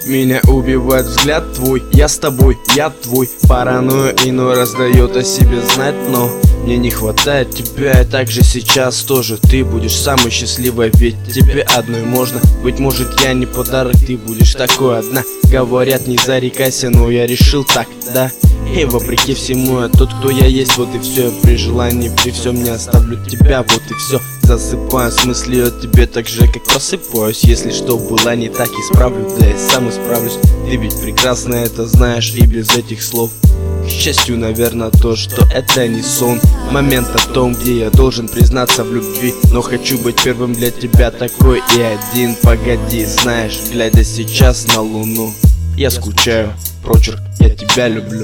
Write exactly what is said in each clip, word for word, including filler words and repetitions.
Меня убивает взгляд твой, я с тобой, я твой. Паранойя иной раз дает о себе знать, но мне не хватает тебя, и так же сейчас тоже. Ты будешь самой счастливой, ведь тебе одной можно. Быть может, я не подарок, ты будешь такой одна. Говорят, не зарекайся, но я решил так, да. И вопреки всему я тот, кто я есть, вот и все. При желании, при всем не оставлю тебя, вот и все. Засыпаю с мыслью о тебе так же, как просыпаюсь. Если что было не так, исправлю, да я сам исправлюсь. Ты ведь прекрасно это знаешь и без этих слов. К счастью, наверное, то, что это не сон. Момент о том, где я должен признаться в любви. Но хочу быть первым для тебя такой и один. Погоди, знаешь, глядя сейчас на луну, я скучаю, прочерк, я тебя люблю.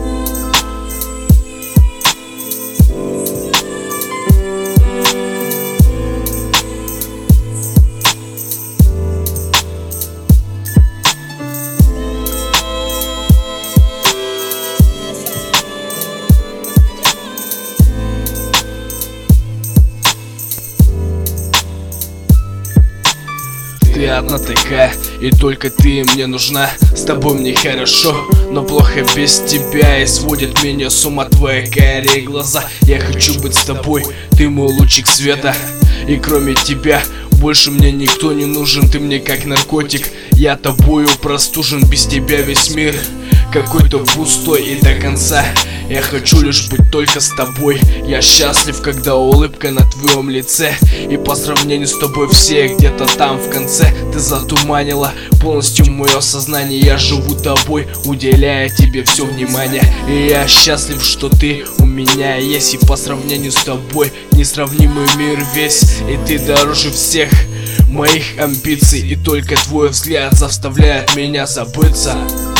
Ты одна такая, и только ты мне нужна. С тобой мне хорошо, но плохо без тебя. И сводит меня с ума твои карие глаза. Я хочу быть с тобой, ты мой лучик света. И кроме тебя больше мне никто не нужен. Ты мне как наркотик, я тобою простужен. Без тебя весь мир какой-то пустой и до конца. Я хочу лишь быть только с тобой. Я счастлив, когда улыбка на твоем лице. И по сравнению с тобой все где-то там в конце. Ты затуманила полностью мое сознание. Я живу тобой, уделяя тебе все внимание. И я счастлив, что ты у меня есть. И по сравнению с тобой несравнимый мир весь. И ты дороже всех моих амбиций. И только твой взгляд заставляет меня забыться.